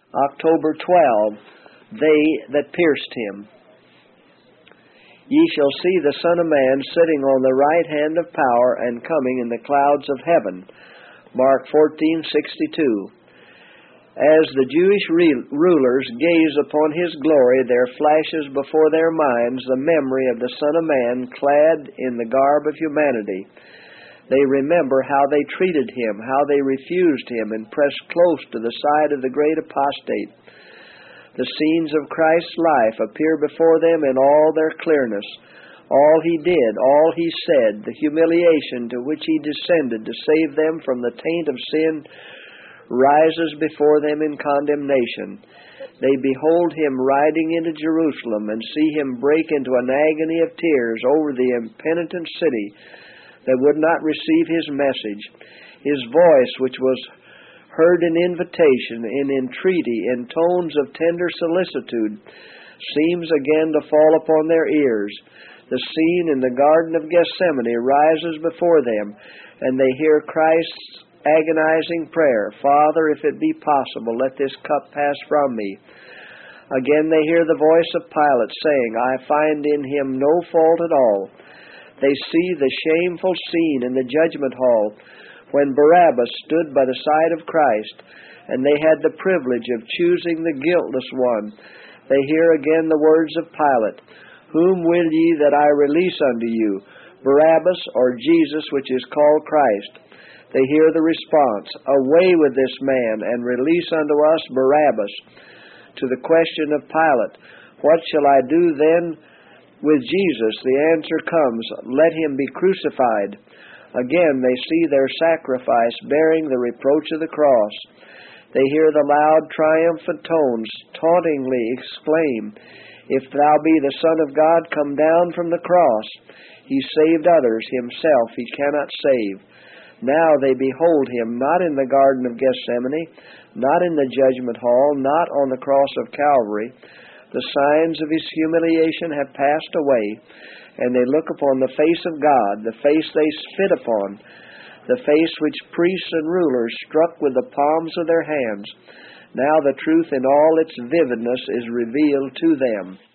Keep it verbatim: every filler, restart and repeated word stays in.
October twelfth, they that pierced him. Ye shall see the Son of Man sitting on the right hand of power and coming in the clouds of heaven. Mark fourteen sixty-two. As the Jewish re- rulers gaze upon his glory, there flashes before their minds the memory of the Son of Man clad in the garb of humanity. They remember how they treated him, how they refused him, and pressed close to the side of the great apostate. The scenes of Christ's life appear before them in all their clearness. All he did, all he said, the humiliation to which he descended to save them from the taint of sin, rises before them in condemnation. They behold him riding into Jerusalem and see him break into an agony of tears over the impenitent city that would not receive his message. His voice, which was heard in invitation, in entreaty, in tones of tender solicitude, seems again to fall upon their ears. The scene in the Garden of Gethsemane rises before them, and they hear Christ's agonizing prayer, Father, if it be possible, let this cup pass from me. Again they hear the voice of Pilate saying, I find in him no fault at all. They see the shameful scene in the judgment hall when Barabbas stood by the side of Christ, and they had the privilege of choosing the guiltless one. They hear again the words of Pilate, Whom will ye that I release unto you, Barabbas or Jesus, which is called Christ? They hear the response, Away with this man, and release unto us Barabbas. To the question of Pilate, What shall I do then with Jesus? The answer comes, Let him be crucified. Again they see their sacrifice bearing the reproach of the cross. They hear the loud triumphant tones tauntingly exclaim, If thou be the Son of God, come down from the cross. He saved others, himself he cannot save. Now they behold him not in the Garden of Gethsemane, not in the judgment hall, not on the cross of Calvary. The signs of his humiliation have passed away, and they look upon the face of God, the face they spit upon, the face which priests and rulers struck with the palms of their hands. Now the truth in all its vividness is revealed to them.